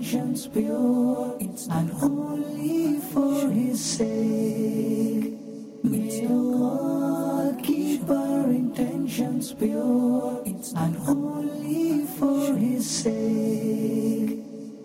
intentions pure and only for His sake. May Allah keep our intentions pure and only for His sake.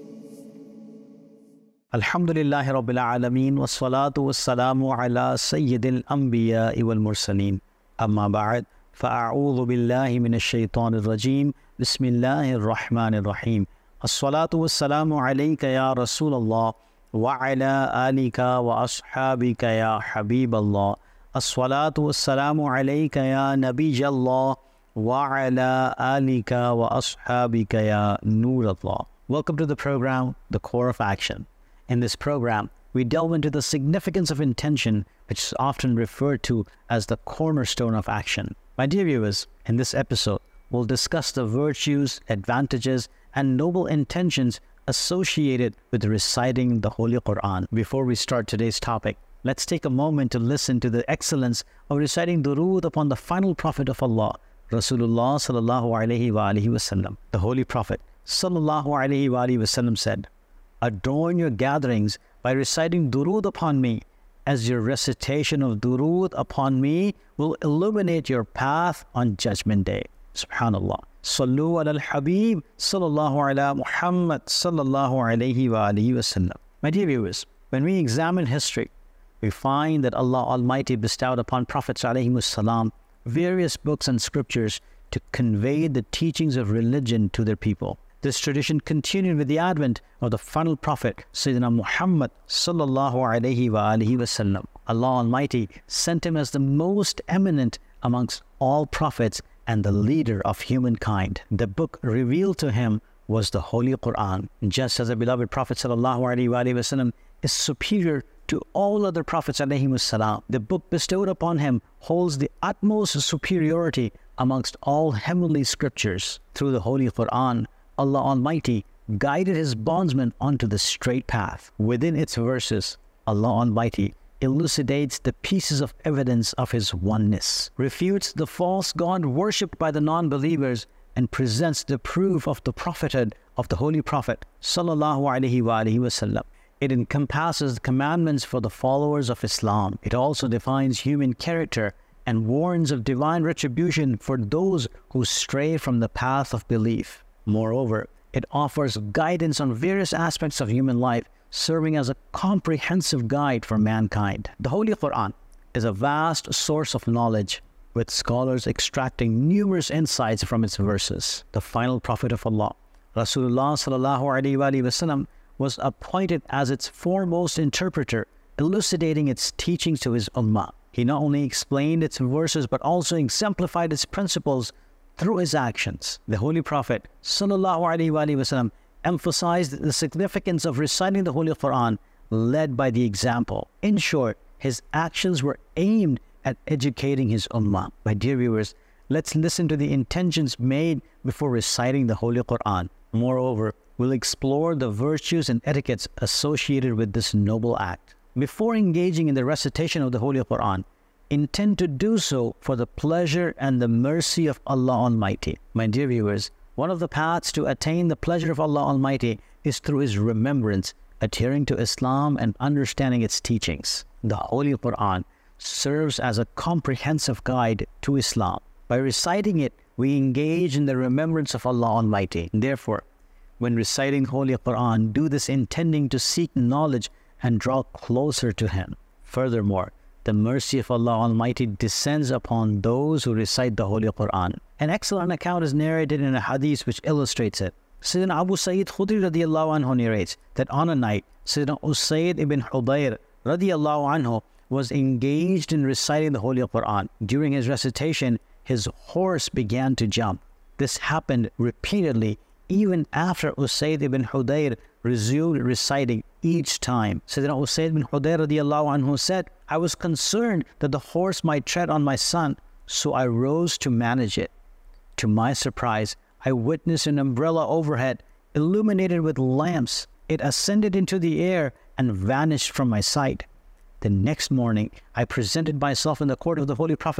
Alhamdulillahi Rabbil Alameen, wassalatu wassalamu ala Sayyidil Anbiya wal Mursaleen. Amma ba'd, fa'a'udhu billahi minash shaitanir rajim. Bismillahir Rahmanir Rahim. As-salatu wassalamu alayka ya Rasulallah wa ala alika wa ashabika ya Habiballah. As-salatu wassalamu alayka ya Nabijallah wa ala alika wa ashabika ya Nurallah. Welcome to the program, The Core of Action. In this program, we delve into the significance of intention, which is often referred to as the cornerstone of action. My dear viewers, in this episode, we'll discuss the virtues, advantages, and noble intentions associated with reciting the Holy Quran. Before we start today's topic, let's take a moment to listen to the excellence of reciting durood upon the final Prophet of Allah, Rasulullah sallallahu alaihi wasallam. The Holy Prophet sallallahu alaihi wasallam said, "Adorn your gatherings by reciting durood upon me, as your recitation of durood upon me will illuminate your path on Judgment Day." Subhanallah. Sallu ala al-Habib sallallahu ala Muhammad sallallahu alayhi wa alihi wasallam. My dear viewers, when we examine history, we find that Allah Almighty bestowed upon Prophets alayhimus salam various books and scriptures to convey the teachings of religion to their people. This tradition continued with the advent of the final prophet, Sayyidina Muhammad sallallahu alayhi wa alihi wasallam. Allah Almighty sent him as the most eminent amongst all prophets and the leader of humankind. The book revealed to him was the Holy Quran. Just as the beloved Prophet sallallahu alayhi wa alihi wasallam is superior to all other prophets alayhimus salam, the book bestowed upon him holds the utmost superiority amongst all heavenly scriptures. Through the Holy Quran, Allah Almighty guided His bondsman onto the straight path. Within its verses, Allah Almighty elucidates the pieces of evidence of His oneness, refutes the false god worshipped by the non-believers, and presents the proof of the prophethood of the Holy Prophet sallallahu alaihi wasallam. It encompasses the commandments for the followers of Islam. It also defines human character and warns of divine retribution for those who stray from the path of belief. Moreover, it offers guidance on various aspects of human life, serving as a comprehensive guide for mankind. The Holy Quran is a vast source of knowledge, with scholars extracting numerous insights from its verses. The final Prophet of Allah, Rasulullah sallallahu alaihi wasallam, was appointed as its foremost interpreter, elucidating its teachings to his ummah. He not only explained its verses, but also exemplified its principles through his actions. The Holy Prophet sallallahu alaihi wasallam emphasized the significance of reciting the Holy Quran, led by the example. In short, his actions were aimed at educating his ummah. My dear viewers, let's listen to the intentions made before reciting the Holy Quran. Moreover, we'll explore the virtues and etiquettes associated with this noble act. Before engaging in the recitation of the Holy Quran, intend to do so for the pleasure and the mercy of Allah Almighty. My dear viewers, one of the paths to attain the pleasure of Allah Almighty is through His remembrance, adhering to Islam and understanding its teachings. The Holy Quran serves as a comprehensive guide to Islam. By reciting it, we engage in the remembrance of Allah Almighty. Therefore, when reciting Holy Quran, do this intending to seek knowledge and draw closer to Him. Furthermore, the mercy of Allah Almighty descends upon those who recite the Holy Quran. An excellent account is narrated in a hadith which illustrates it. Sayyidina Abu Sa'id Khudri radiallahu anhu narrates that on a night, Sayyidina Usayd ibn Hudayr radiallahu anhu was engaged in reciting the Holy Quran. During his recitation, his horse began to jump. This happened repeatedly, even after Usayd ibn Hudayr resumed reciting each time. Sayyidina Usayd ibn Hudayr radiallahu anhu said, "I was concerned that the horse might tread on my son, so I rose to manage it. To my surprise, I witnessed an umbrella overhead, illuminated with lamps. It ascended into the air and vanished from my sight. The next morning, I presented myself in the court of the Holy Prophet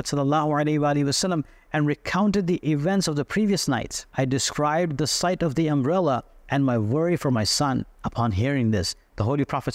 ﷺ and recounted the events of the previous nights. I described the sight of the umbrella and my worry for my son. Upon hearing this, the Holy Prophet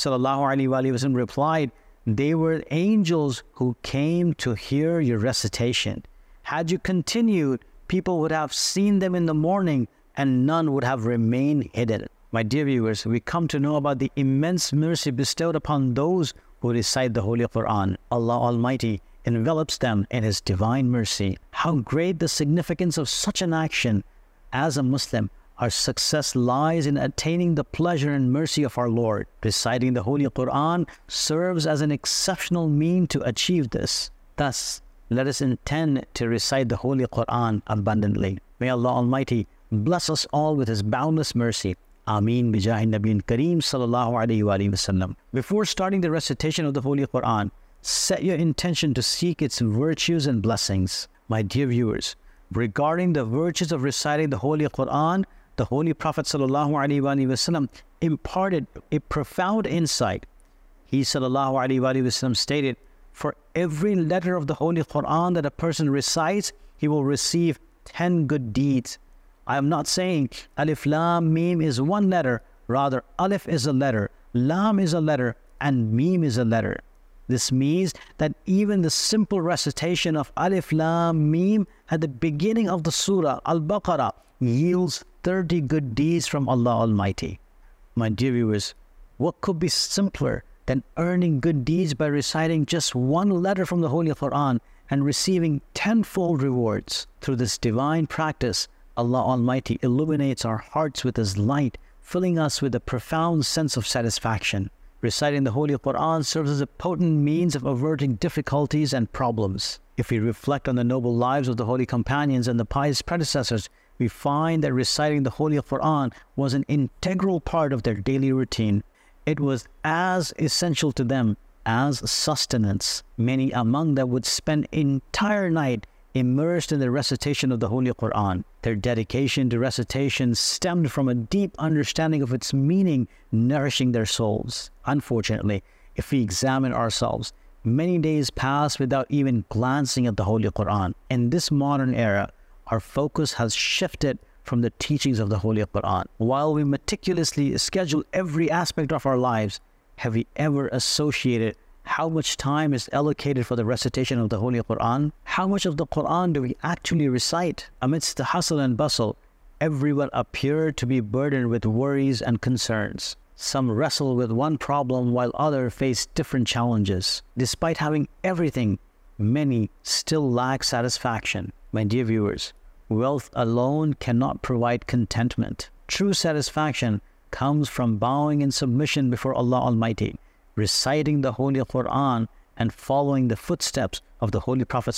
ﷺ replied, they were angels who came to hear your recitation. Had you continued, people would have seen them in the morning and none would have remained hidden. My dear viewers, we come to know about the immense mercy bestowed upon those who recite the Holy Quran. Allah Almighty envelops them in His divine mercy. How great the significance of such an action. As a Muslim, our success lies in attaining the pleasure and mercy of our Lord. Reciting the Holy Quran serves as an exceptional means to achieve this. Thus, let us intend to recite the Holy Quran abundantly. May Allah Almighty bless us all with His boundless mercy. Ameen bijahi Nabiyin Kareem sallallahu alayhi wa sallam. Before starting the recitation of the Holy Quran, set your intention to seek its virtues and blessings. My dear viewers, regarding the virtues of reciting the Holy Quran, the Holy Prophet sallallahu alayhi wa sallam imparted a profound insight. He sallallahu alayhi wa sallam stated, for every letter of the Holy Quran that a person recites, he will receive 10 good deeds. I am not saying Alif Lam Mim is one letter. Rather, Alif is a letter, Lam is a letter, and Mim is a letter. This means that even the simple recitation of Alif Lam Mim at the beginning of the Surah Al-Baqarah yields 30 good deeds from Allah Almighty. My dear viewers, what could be simpler than earning good deeds by reciting just one letter from the Holy Quran and receiving tenfold rewards? Through this divine practice, Allah Almighty illuminates our hearts with His light, filling us with a profound sense of satisfaction. Reciting the Holy Quran serves as a potent means of averting difficulties and problems. If we reflect on the noble lives of the holy companions and the pious predecessors, we find that reciting the Holy Quran was an integral part of their daily routine. It was as essential to them as sustenance. Many among them would spend an entire night immersed in the recitation of the Holy Quran. Their dedication to recitation stemmed from a deep understanding of its meaning, nourishing their souls. Unfortunately, if we examine ourselves, many days pass without even glancing at the Holy Quran. In this modern era, our focus has shifted from the teachings of the Holy Quran. While we meticulously schedule every aspect of our lives, have we ever associated how much time is allocated for the recitation of the Holy Quran? How much of the Quran do we actually recite? Amidst the hustle and bustle, everyone appeared to be burdened with worries and concerns. Some wrestle with one problem while others face different challenges. Despite having everything, many still lack satisfaction. My dear viewers, wealth alone cannot provide contentment. True satisfaction comes from bowing in submission before Allah Almighty, reciting the Holy Quran and following the footsteps of the Holy Prophet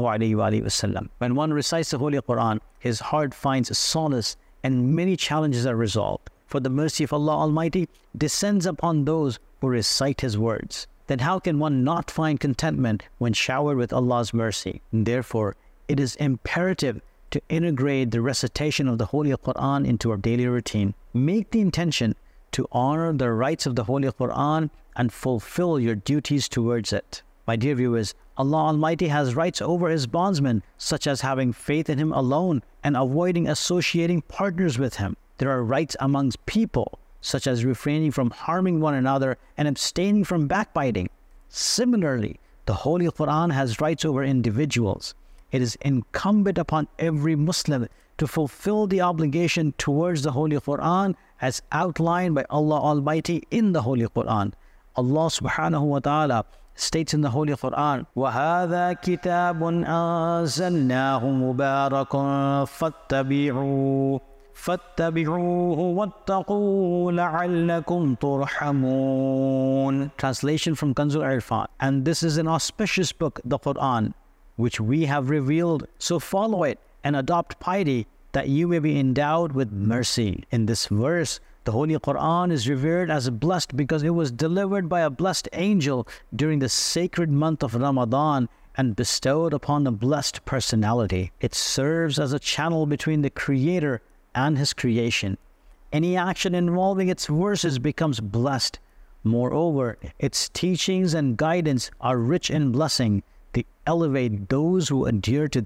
ﷺ. When one recites the Holy Quran, his heart finds solace and many challenges are resolved. For the mercy of Allah Almighty descends upon those who recite His words. Then how can one not find contentment when showered with Allah's mercy? Therefore, it is imperative to integrate the recitation of the Holy Quran into our daily routine. Make the intention to honor the rights of the Holy Quran and fulfill your duties towards it. My dear viewers, Allah Almighty has rights over His bondsmen, such as having faith in Him alone and avoiding associating partners with Him. There are rights amongst people, such as refraining from harming one another and abstaining from backbiting. Similarly, the Holy Quran has rights over individuals. It is incumbent upon every Muslim to fulfill the obligation towards the Holy Quran as outlined by Allah Almighty in the Holy Quran. Allah subhanahu wa ta'ala states in the Holy Quran, وَهَذَا كِتَابٌ أَنزَلْنَاهُ مُبَارَكٌ فَاتَّبِعُوهُ وَاتَّقُوا لَعَلَّكُمْ تُرْحَمُونَ. Translation from Kanzul Irfan. And this is an auspicious book, the Quran, which we have revealed. So follow it and adopt piety, that you may be endowed with mercy. In this verse, the Holy Quran is revered as blessed because it was delivered by a blessed angel during the sacred month of Ramadan and bestowed upon a blessed personality. It serves as a channel between the Creator and His creation. Any action involving its verses becomes blessed. Moreover, its teachings and guidance are rich in blessing. They elevate those who adhere to them.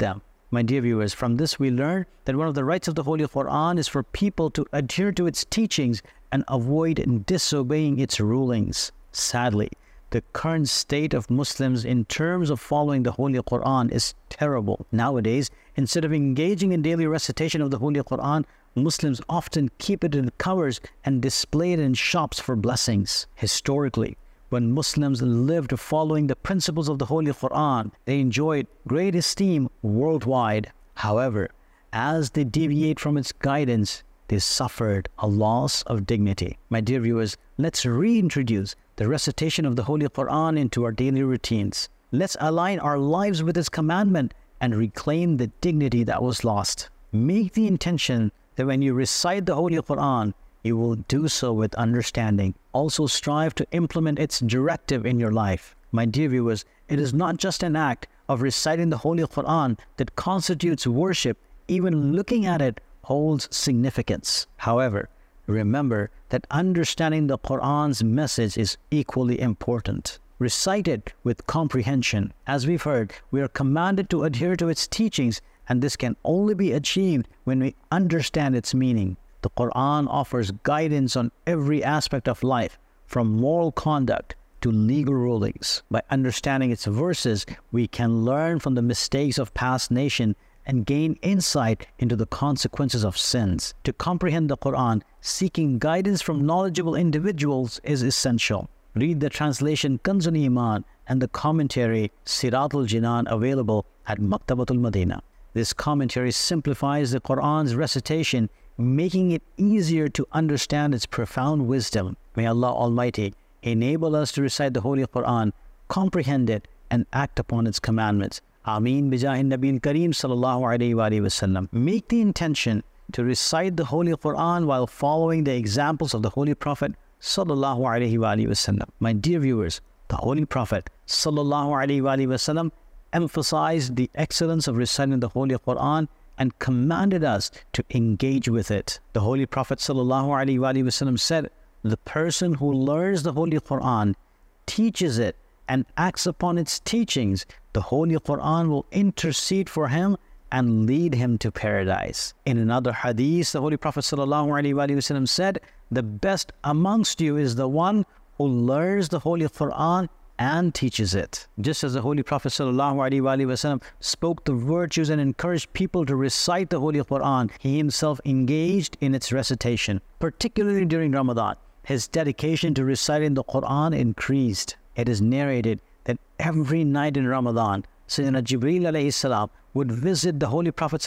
My dear viewers, from this we learn that one of the rights of the Holy Quran is for people to adhere to its teachings and avoid disobeying its rulings. Sadly, the current state of Muslims in terms of following the Holy Quran is terrible. Nowadays, instead of engaging in daily recitation of the Holy Quran, Muslims often keep it in covers and display it in shops for blessings. Historically, when Muslims lived following the principles of the Holy Quran, they enjoyed great esteem worldwide. However, as they deviate from its guidance, they suffered a loss of dignity. My dear viewers, let's reintroduce the recitation of the Holy Quran into our daily routines. Let's align our lives with its commandment and reclaim the dignity that was lost. Make the intention that when you recite the Holy Quran, you will do so with understanding. Also strive to implement its directive in your life. My dear viewers, it is not just an act of reciting the Holy Quran that constitutes worship. Even looking at it holds significance. However, remember that understanding the Quran's message is equally important. Recite it with comprehension. As we've heard, we are commanded to adhere to its teachings, and this can only be achieved when we understand its meaning. The Quran offers guidance on every aspect of life, from moral conduct to legal rulings. By understanding its verses, we can learn from the mistakes of past nations and gain insight into the consequences of sins. To comprehend the Quran, seeking guidance from knowledgeable individuals is essential. Read the translation Kanzul Iman and the commentary Siratul Jinan available at Maktabatul Madinah. This commentary simplifies the Quran's recitation, making it easier to understand its profound wisdom. May Allah Almighty enable us to recite the Holy Quran, comprehend it, and act upon its commandments. Ameen bijahin Nabil Kareem sallallahu alayhi wa sallam. Make the intention to recite the Holy Quran while following the examples of the Holy Prophet sallallahu alayhi wa sallam. My dear viewers, the Holy Prophet sallallahu alayhi wa sallam emphasized the excellence of reciting the Holy Quran and commanded us to engage with it. The Holy Prophet ﷺ said, "The person who learns the Holy Quran, teaches it, and acts upon its teachings, the Holy Quran will intercede for him and lead him to paradise." In another hadith, the Holy Prophet ﷺ said, "The best amongst you is the one who learns the Holy Quran and teaches it." Just as the Holy Prophet ﷺ spoke the virtues and encouraged people to recite the Holy Quran, he himself engaged in its recitation. Particularly during Ramadan, his dedication to reciting the Quran increased. It is narrated that every night in Ramadan, Sayyidina Jibreel alayhi salam would visit the Holy Prophet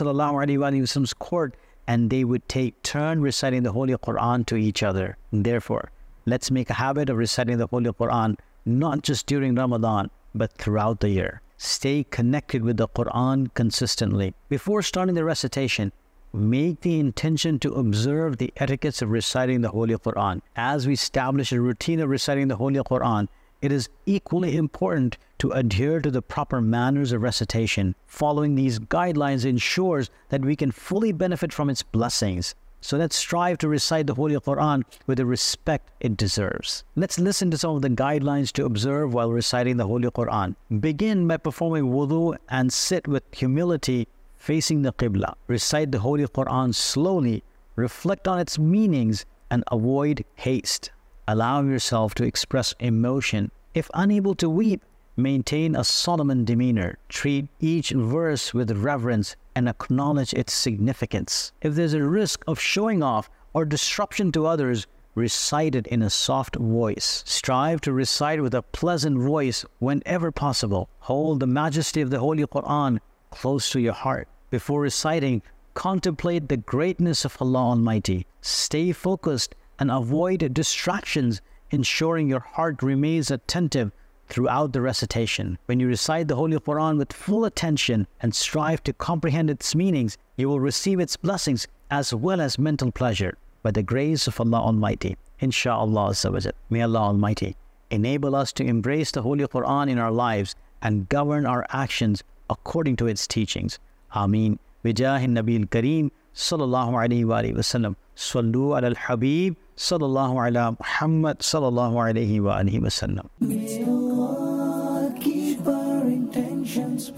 ﷺ's court, and they would take turn reciting the Holy Quran to each other. Therefore, let's make a habit of reciting the Holy Quran not just during Ramadan, but throughout the year. Stay connected with the Quran consistently. Before starting the recitation, make the intention to observe the etiquettes of reciting the Holy Quran. As we establish a routine of reciting the Holy Quran, it is equally important to adhere to the proper manners of recitation. Following these guidelines ensures that we can fully benefit from its blessings. So let's strive to recite the Holy Quran with the respect it deserves. Let's listen to some of the guidelines to observe while reciting the Holy Quran. Begin by performing wudu and sit with humility facing the Qibla. Recite the Holy Quran slowly, reflect on its meanings, and avoid haste. Allow yourself to express emotion. If unable to weep, maintain a solemn demeanor. Treat each verse with reverence and acknowledge its significance. If there's a risk of showing off or disruption to others, recite it in a soft voice. Strive to recite with a pleasant voice whenever possible. Hold the majesty of the Holy Quran close to your heart. Before reciting, contemplate the greatness of Allah Almighty. Stay focused and avoid distractions, ensuring your heart remains attentive throughout the recitation. When you recite the Holy Quran with full attention and strive to comprehend its meanings, you will receive its blessings as well as mental pleasure by the grace of Allah Almighty. Insha'Allah. May Allah Almighty enable us to embrace the Holy Quran in our lives and govern our actions according to its teachings. Ameen. Bijahin Nabil Kareem sallallahu alayhi wa sallam. Sallu ala al-Habib sallallahu ala Muhammad sallallahu alayhi wa sallam. May Allah keep our intentions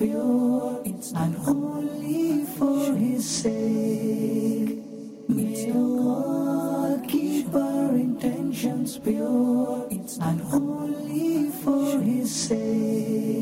pure, and only for His sake. May Allah keep our intentions pure, and only for His sake.